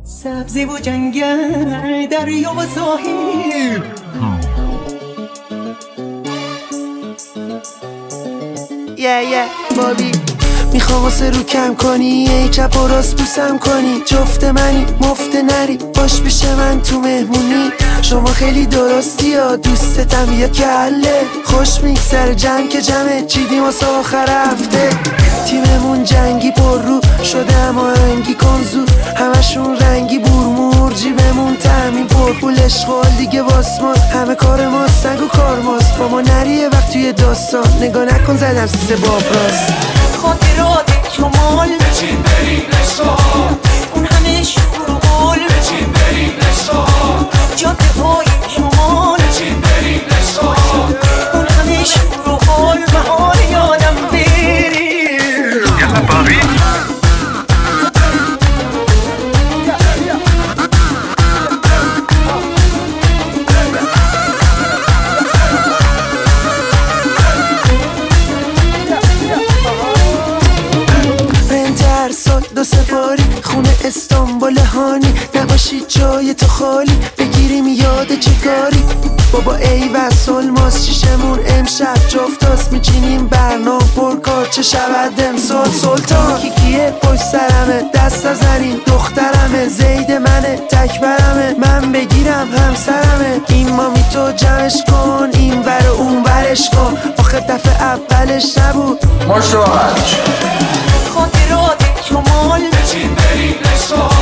سبزی و جنگل، دریا و ساحل. بابی میخوام واسه رو کم کنی، ای چپ و راست بوسم کنی. جفت منی مفت نری، باش بشه من تو مهمونی. شما خیلی درستی یا دوستتم یا کله. خوش میگذره جمع که جمعه، چیدیم واسه آخر هفته. تیممون جنگی پر رو شده اما هنگی کنزو. همشون رنگی برمور، جیبمون تامین پرپول. اشغال دیگه واسماس، همه کار ماست نگو کار ماست. با ما نریه وقت توی داستان، نگاه نکن زدم سیسه باب راست. خاطرات کمال، بچین بریم نشان. اون همه شور و قول، بچین بریم نشان. جاده های شمال، بچین بریم نشان. اون همه شور و قول، بهار یادم بری. یلا بابی دو سپاری خونه استانبول هانی. نباشی جای تو خالی، بگیریم یاد چه کاری. بابا ای وصل ماست شیشمون امشب جفتاست. میچینیم برنامه پرکار چه شود امسال. سلطان کیکیه پشت سرمه، دست نزنین دخترمه. زید منه تکبرمه، من بگیرم همسرمه. این مامی تو جمعش کن، این ور و اون ورش کن. آخه دفعه اولش نبود. مشروعش خاطرات کمال، بچین بریم نشان.